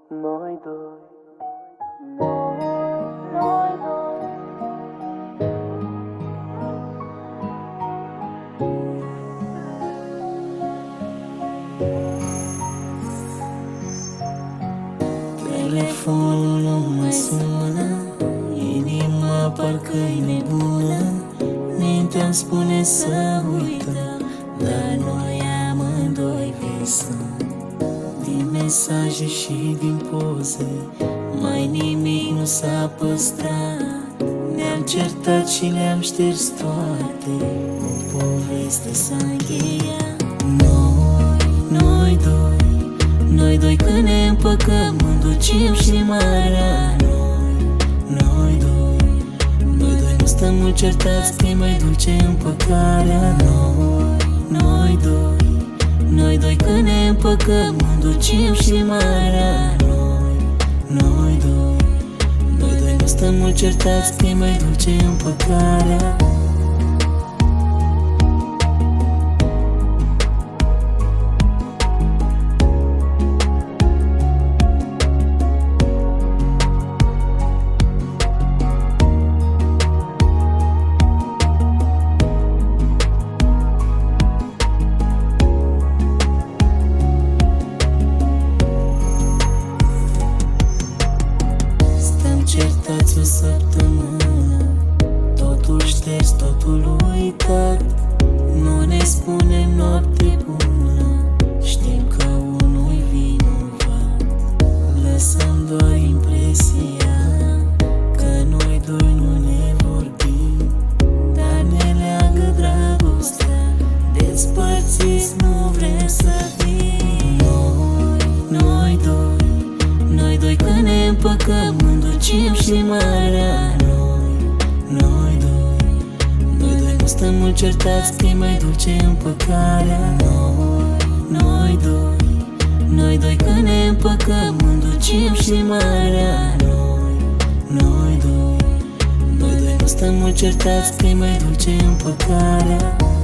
Noi doi. Telefonul nu mă sună, inima parcă-i nebună. Mintea-mi spune să uităm, dar noi amândoi visăm. Din mesaje și din poze, mai nimic nu s-a păstrat. Ne-am certat și le-am șters toate, o poveste s-a încheiat. Noi doi când ne împăcăm, înducem și marea. Noi doi nu stăm mult certați, că mai dulce împăcarea. Noi doi când ne împăcăm, înducem și marea. Noi doi nu stăm mult certați, că mai dulce împăcarea. Certați o săptămână, totul șters, totul uitat. Nu ne spunem noapte bună, știm că unul-i vinovat. Lăsăm doar impresia că noi doi nu ne vorbim, dar ne leagă dragostea, despărțiți nu vrem să fim. Noi doi când ne împăcăm, înducem și marea. Noi doi nu stăm mult certați, că mai dulce împăcarea. Noi doi când ne împăcăm, înducem și marea. Noi doi nu stăm mult certați, că mai dulce împăcarea.